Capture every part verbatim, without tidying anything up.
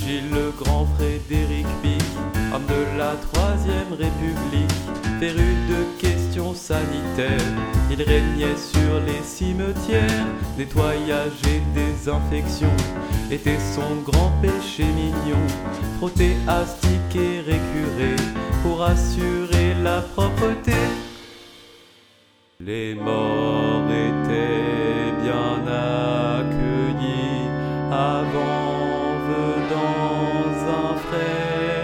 Gilles le Grand, Frédéric Pic, homme de la Troisième République, féru de questions sanitaires, il régnait sur les cimetières. Nettoyage et désinfection était son grand péché mignon. Frotter, astiquer, récurer pour assurer la propreté. Les morts étaient bien accueillis avant dans un frais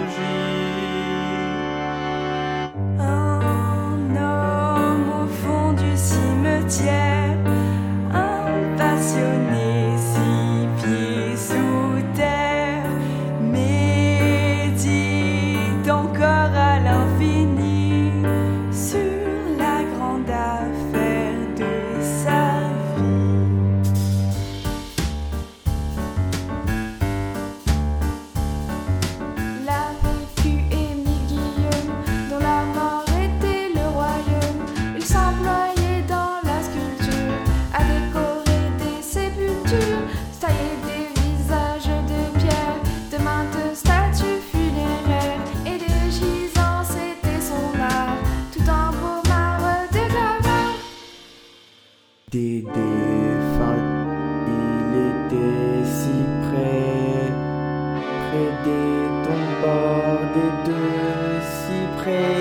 logis. Un homme au fond du cimetière, un passionné six pieds sous terre, médite encore à l'infini sur la grande affaire de sa vie. La vécu Émile Guillaume, dont la mort était le royaume, il s'employait dans la sculpture à décorer des sépultures, tailler des visages de pierre, de maintes statues funéraires et des gisants, c'était son art, tout en beau marbre de gravats. Des défunts, il était si près, près des tombes des deux cyprès.